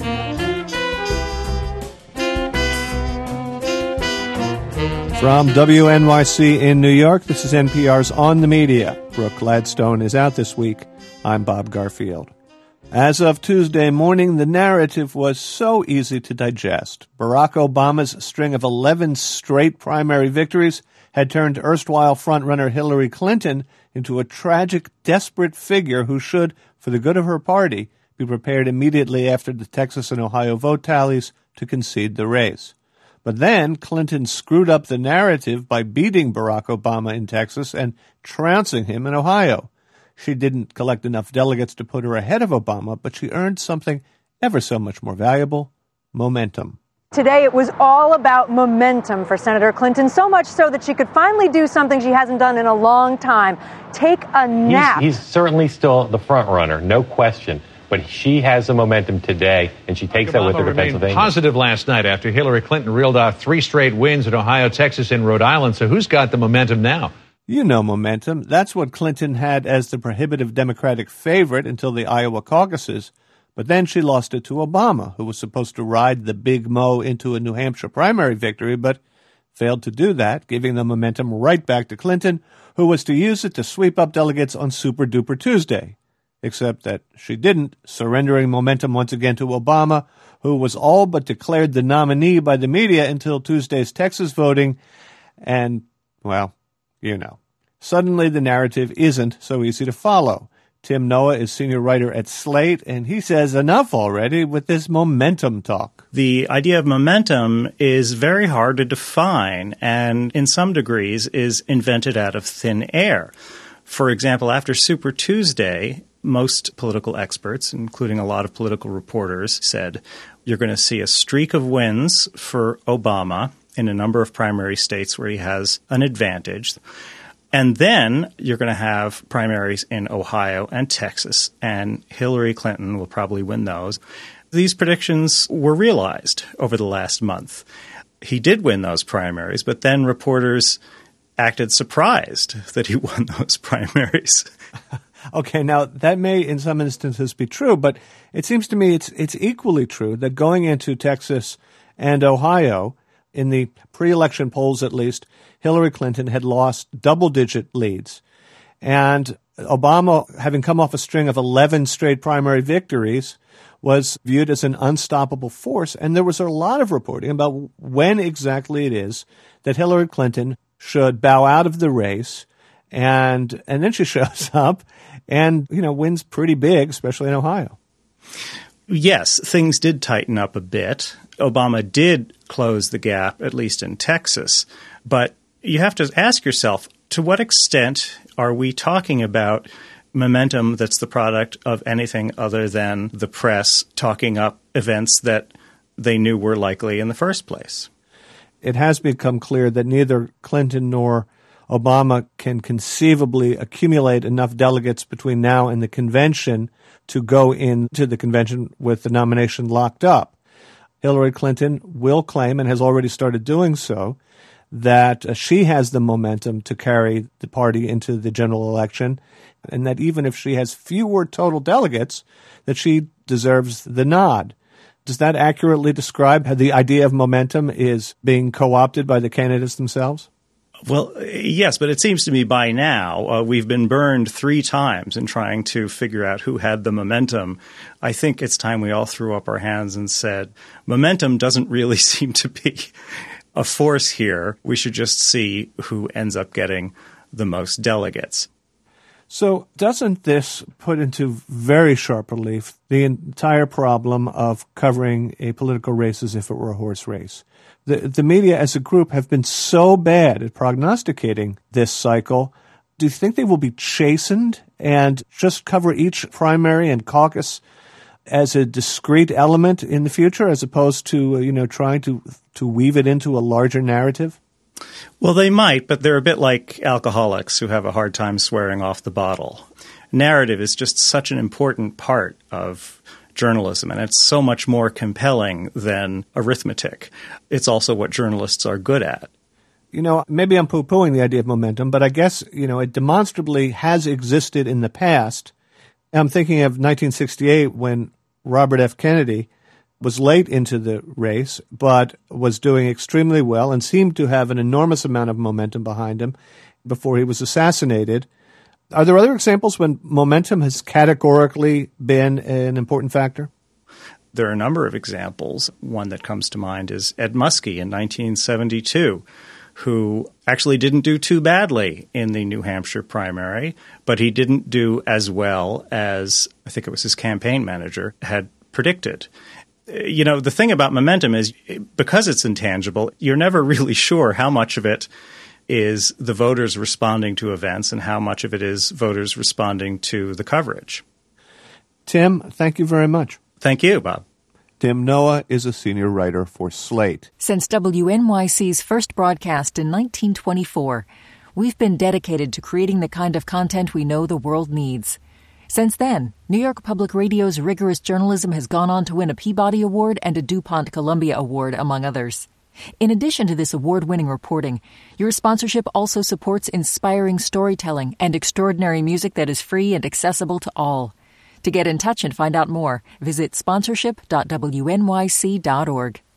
From WNYC in New York, this is NPR's On the Media. Brooke Gladstone is out this week. I'm Bob Garfield. As of Tuesday morning, the narrative was so easy to digest. Barack Obama's string of 11 straight primary victories had turned erstwhile frontrunner Hillary Clinton into a tragic, desperate figure who should, for the good of her party, be prepared immediately after the Texas and Ohio vote tallies to concede the race. But then Clinton screwed up the narrative by beating Barack Obama in Texas and trouncing him in Ohio. She didn't collect enough delegates to put her ahead of Obama, but she earned something ever so much more valuable: momentum. Today it was all about momentum for Senator Clinton, so much so that she could finally do something she hasn't done in a long time: take a nap. He's certainly still the front runner, no question. But she has the momentum today, and she takes that with her to Pennsylvania. Positive last night after Hillary Clinton reeled off 3 straight wins in Ohio, Texas, and Rhode Island. So who's got the momentum now? You know momentum. That's what Clinton had as the prohibitive Democratic favorite until the Iowa caucuses. But then she lost it to Obama, who was supposed to ride the Big Mo into a New Hampshire primary victory, but failed to do that, giving the momentum right back to Clinton, who was to use it to sweep up delegates on Super Duper Tuesday. Except that she didn't, surrendering momentum once again to Obama, who was all but declared the nominee by the media until Tuesday's Texas voting. And, well, you know. Suddenly the narrative isn't so easy to follow. Tim Noah is senior writer at Slate, and he says enough already with this momentum talk. The idea of momentum is very hard to define and, in some degrees, is invented out of thin air. For example, after Super Tuesday, most political experts, including a lot of political reporters, said you're going to see a streak of wins for Obama in a number of primary states where he has an advantage. And then you're going to have primaries in Ohio and Texas, and Hillary Clinton will probably win those. These predictions were realized over the last month. He did win those primaries, but then reporters acted surprised that he won those primaries. Okay, now that may in some instances be true, but it seems to me it's equally true that going into Texas and Ohio, in the pre-election polls at least, Hillary Clinton had lost double-digit leads. And Obama, having come off a string of 11 straight primary victories, was viewed as an unstoppable force. And there was a lot of reporting about when exactly it is that Hillary Clinton should bow out of the race. And then she shows up and, wins pretty big, especially in Ohio. Yes, things did tighten up a bit. Obama did close the gap, at least in Texas. But you have to ask yourself, to what extent are we talking about momentum that's the product of anything other than the press talking up events that they knew were likely in the first place? It has become clear that neither Clinton nor Obama can conceivably accumulate enough delegates between now and the convention to go into the convention with the nomination locked up. Hillary Clinton will claim, and has already started doing so, that she has the momentum to carry the party into the general election, and that even if she has fewer total delegates, that she deserves the nod. Does that accurately describe how the idea of momentum is being co-opted by the candidates themselves? Well, yes, but it seems to me by now we've been burned 3 times in trying to figure out who had the momentum. I think it's time we all threw up our hands and said, momentum doesn't really seem to be a force here. We should just see who ends up getting the most delegates. So doesn't this put into very sharp relief the entire problem of covering a political race as if it were a horse race? The media as a group have been so bad at prognosticating this cycle. Do you think they will be chastened and just cover each primary and caucus as a discrete element in the future, as opposed to, trying to weave it into a larger narrative? Well, they might, but they're a bit like alcoholics who have a hard time swearing off the bottle. Narrative is just such an important part of journalism, and it's so much more compelling than arithmetic. It's also what journalists are good at. Maybe I'm poo-pooing the idea of momentum, but I guess, it demonstrably has existed in the past. I'm thinking of 1968 when Robert F. Kennedy was late into the race, but was doing extremely well and seemed to have an enormous amount of momentum behind him before he was assassinated. Are there other examples when momentum has categorically been an important factor? There are a number of examples. One that comes to mind is Ed Muskie in 1972, who actually didn't do too badly in the New Hampshire primary, but he didn't do as well as, I think it was his campaign manager, had predicted. You know, the thing about momentum is, because it's intangible, you're never really sure how much of it is the voters responding to events and how much of it is voters responding to the coverage. Tim, thank you very much. Thank you, Bob. Tim Noah is a senior writer for Slate. Since WNYC's first broadcast in 1924, we've been dedicated to creating the kind of content we know the world needs. Since then, New York Public Radio's rigorous journalism has gone on to win a Peabody Award and a DuPont Columbia Award, among others. In addition to this award-winning reporting, your sponsorship also supports inspiring storytelling and extraordinary music that is free and accessible to all. To get in touch and find out more, visit sponsorship.wnyc.org.